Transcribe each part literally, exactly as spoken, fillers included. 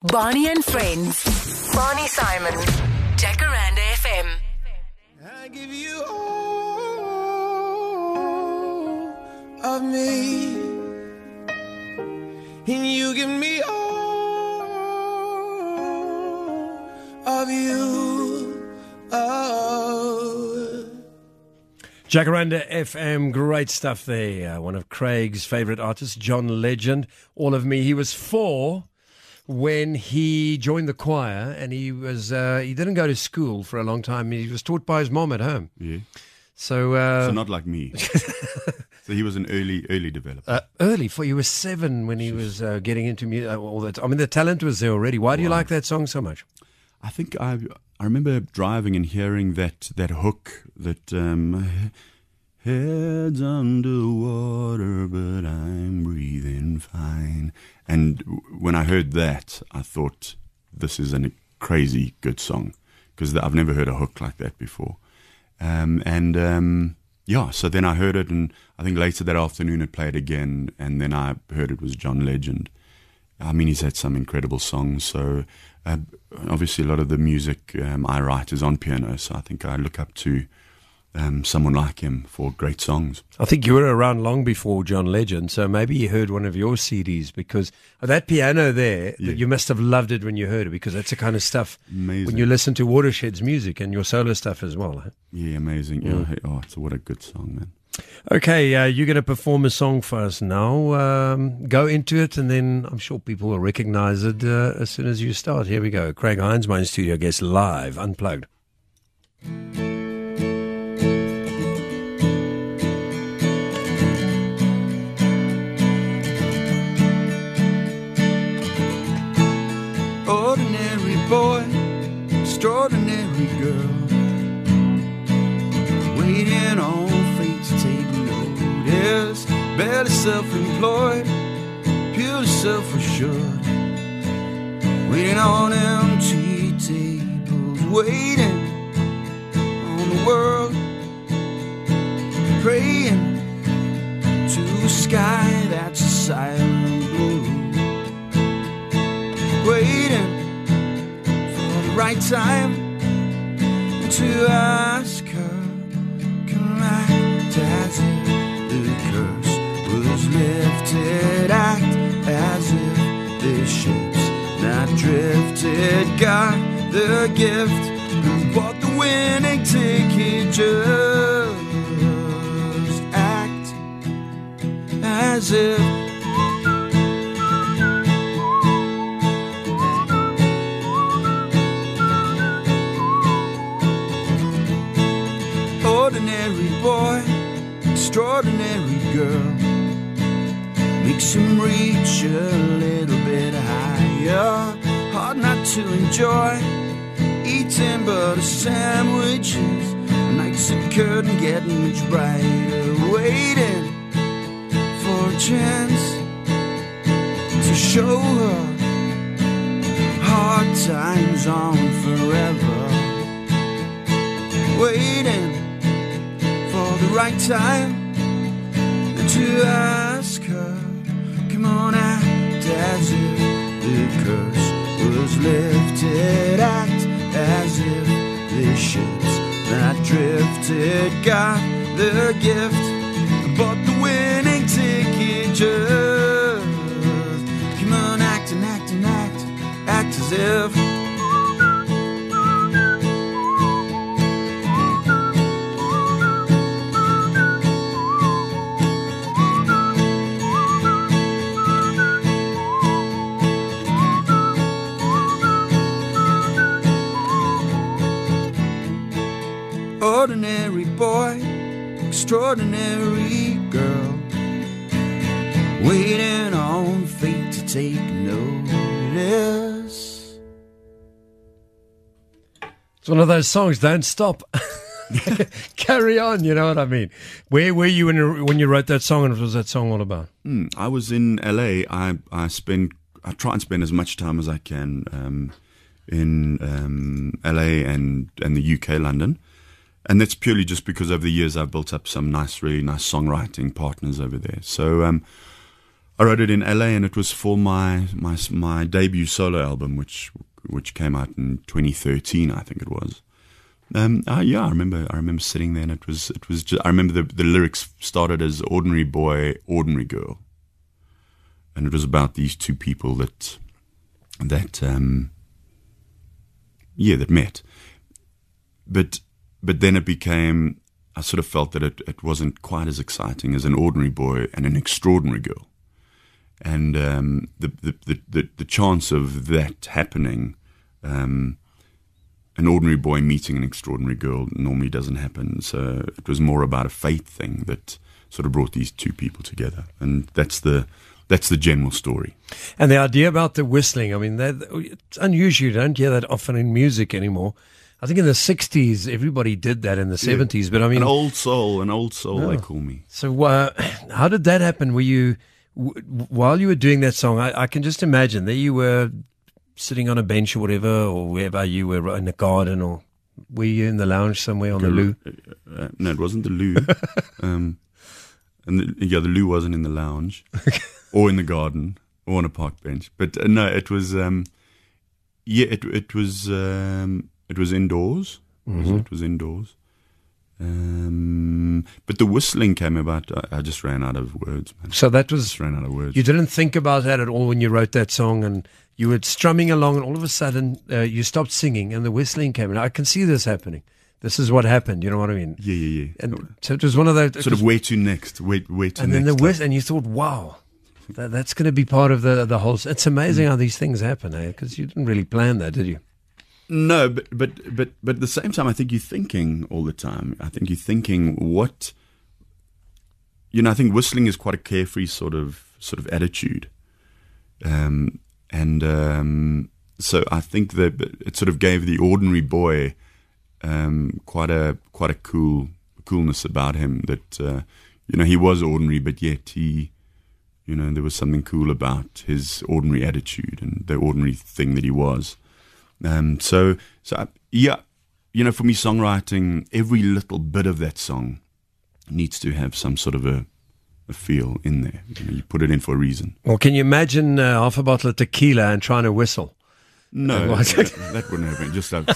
Barney and Friends. Barney Simon. Jacaranda F M. I give you all of me, and you give me all of you. Oh. Jacaranda F M, great stuff there. Uh, one of Craig's favourite artists, John Legend. All of me. He was four when he joined the choir, and he was uh, he didn't go to school for a long time. He was taught by his mom at home. Yeah. So, uh, so not like me. So he was an early, early developer. Uh, early, for he was seven when he was uh, getting into music. Uh, all that. I mean, the talent was there already. Why do you Wow. like that song so much? I think I I remember driving and hearing that that hook that um, heads underwater, but I'm breathing fine. And when I heard that, I thought this is a crazy good song because I've never heard a hook like that before. Um, and um, yeah, so then I heard it, and I think later that afternoon it played again, and then I heard it was John Legend. I mean, he's had some incredible songs. So uh, obviously a lot of the music um, I write is on piano, so I think I look up to um, someone like him for great songs. I think you were around long before John Legend, so maybe you heard one of your C Ds, because that piano there, Yeah. you must have loved it when you heard it, because that's the kind of stuff Amazing. when you listen to Watershed's music and your solo stuff as well. Huh? Yeah, amazing. Yeah, hey, oh, it's what a good song, man. Okay, uh, you're going to perform a song for us now. Um, go into it, and then I'm sure people will recognize it uh, as soon as you start. Here we go. Craig Hines, my studio guest, live, unplugged. Ordinary boy, extraordinary girl, waiting on fate to take notice. Barely self-employed, purely self-assured, waiting on empty tables, waiting on the world, praying to a sky that's a silent blue, waiting for the right time to ask her, come act as if the curse was lifted, act as if the ship's not drifted, got the gift and bought the winning ticket, just act as if. Ordinary boy, extraordinary girl, makes him reach a little bit higher. Hard not to enjoy eating butter sandwiches. Nights that couldn't get much brighter, waiting for a chance to show her hard times on forever, waiting for the right time to ask her, come on, act as if the curse was lifted, act as if the ship's not drifted, got the gift, bought the winning ticket, just come on, act and act and act, act as if. Ordinary boy, extraordinary girl, waiting on fate to take notice. It's one of those songs, don't stop. Carry on, you know what I mean. Where were you when you, when you wrote that song, and what was that song all about? Mm, I was in L A. I I spend I try and spend as much time as I can um, in um, L A and and the U K, London. And that's purely just because over the years I've built up some nice, really nice songwriting partners over there. So um, I wrote it in L A, and it was for my my my debut solo album, which which came out in twenty thirteen, I think it was. Um, uh, yeah, I remember. I remember sitting there, and it was it was. Just, I remember the the lyrics started as "Ordinary boy, ordinary girl," and it was about these two people that that um, yeah that met. But but then it became. I sort of felt that it it wasn't quite as exciting as an ordinary boy and an extraordinary girl, and um, the, the the the the chance of that happening. Um, An ordinary boy meeting an extraordinary girl normally doesn't happen. So it was more about a fate thing that sort of brought these two people together, and that's the that's the general story. And the idea about the whistling, I mean, that, it's unusual. You don't hear that often in music anymore. I think in the sixties, everybody did that in the seventies. But I mean, an old soul, an old soul, oh. they call me. So uh, how did that happen? Were you w- while you were doing that song? I, I can just imagine there you were. Sitting on a bench or whatever, or wherever you were in the garden, or were you in the lounge somewhere on the loo? Uh, no, it wasn't the loo. um, and the, yeah, the loo wasn't in the lounge, or in the garden, or on a park bench. But uh, no, it was. Um, yeah, it it was. Um, it was indoors. Mm-hmm. It was indoors. Um, but the whistling came about. I, I just ran out of words, man. So that was. Just ran out of words. You didn't think about that at all when you wrote that song, and you were strumming along, and all of a sudden uh, you stopped singing, and the whistling came in. I can see this happening. This is what happened. You know what I mean? Yeah, yeah, yeah. And so it was one of those sort was, of where to next, where, where to and next. then the whist, and you thought, wow, that, that's going to be part of the the whole. It's amazing mm. how these things happen, eh? Because you didn't really plan that, did you? No, but but but but at the same time, I think you're thinking all the time. I think you're thinking what. You know, I think whistling is quite a carefree sort of sort of attitude. Um. And um, so I think that it sort of gave the ordinary boy um, quite a quite a cool coolness about him. That uh, you know he was ordinary, but yet he, you know, there was something cool about his ordinary attitude and the ordinary thing that he was. Um, so so I, yeah, you know, for me, songwriting, every little bit of that song needs to have some sort of a. feel in there. You know, you put it in for a reason. Well, can you imagine uh, half a bottle of tequila and trying to whistle? No, that, that wouldn't happen. Just like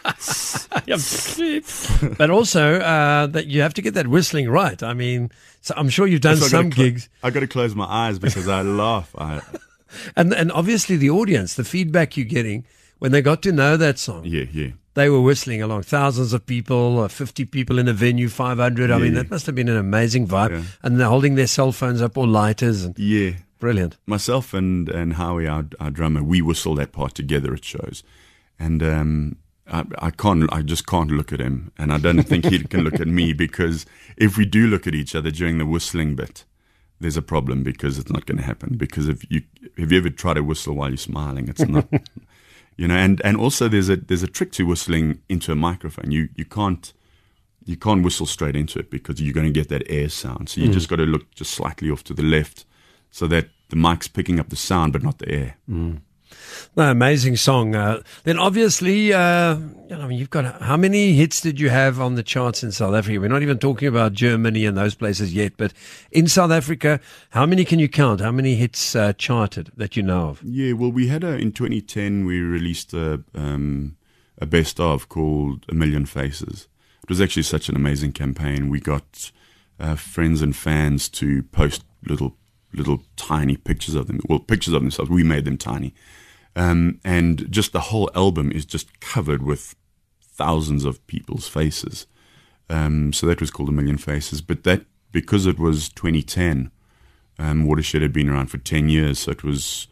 but also uh, that you have to get that whistling right. I mean, so I'm sure you've done so some cl- gigs. I got to close my eyes because I laugh. I, and and obviously the audience, the feedback you're getting when they got to know that song. Yeah, yeah. They were whistling along, thousands of people, uh, fifty people in a venue, five hundred. I yeah, mean, yeah. that must have been an amazing vibe. Yeah. And they're holding their cell phones up or lighters. And yeah. Brilliant. Myself and, and Howie, our, our drummer, we whistle that part together at shows. And um, I, I can't, I just can't look at him. And I don't think he can look at me, because if we do look at each other during the whistling bit, there's a problem, because it's not going to happen. Because if you, if you ever try to whistle while you're smiling, it's not... You know, and, and also there's a there's a trick to whistling into a microphone. You you can't you can't whistle straight into it, because you're going to get that air sound. So you mm. just got to look just slightly off to the left, so that the mic's picking up the sound but not the air. Mm. No, amazing song. Uh, then obviously, uh, you know, you've got how many hits did you have on the charts in South Africa? We're not even talking about Germany and those places yet, but in South Africa, how many can you count? How many hits uh, charted that you know of? Yeah, well, we had a in twenty ten we released a um, a best of called A Million Faces. It was actually such an amazing campaign. We got uh, friends and fans to post little little tiny pictures of them. Well, pictures of themselves. We made them tiny. Um, and just the whole album is just covered with thousands of people's faces. Um, so that was called A Million Faces. But that, because it was twenty ten, um, Watershed had been around for ten years, so it was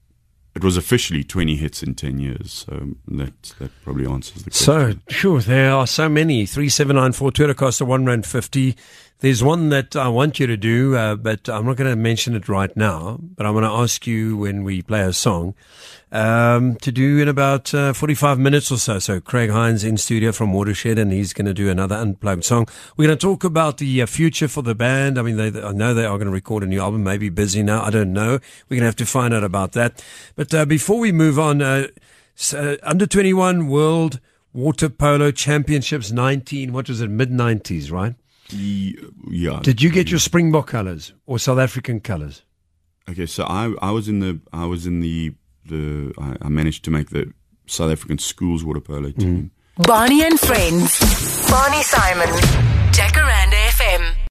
it was officially twenty hits in ten years. So that that probably answers the question. So, sure, there are so many. three seven nine four, Twitter cost of one rand fifty. There's one that I want you to do, uh, but I'm not going to mention it right now. But I'm going to ask you when we play a song um, to do in about uh, forty-five minutes or so. So Craig Hines in studio from Watershed, and he's going to do another unplugged song. We're going to talk about the uh, future for the band. I mean, they, I know they are going to record a new album, maybe busy now. I don't know. We're going to have to find out about that. But uh, before we move on, uh, so under twenty-one World Water Polo Championships nineteen, what was it, mid nineties, right? Yeah. Did you get your Springbok colours or South African colours? Okay, so I I was in the I was in the the I, I managed to make the South African schools water polo team. Barney and Friends. Barney Simon. Jacaranda F M.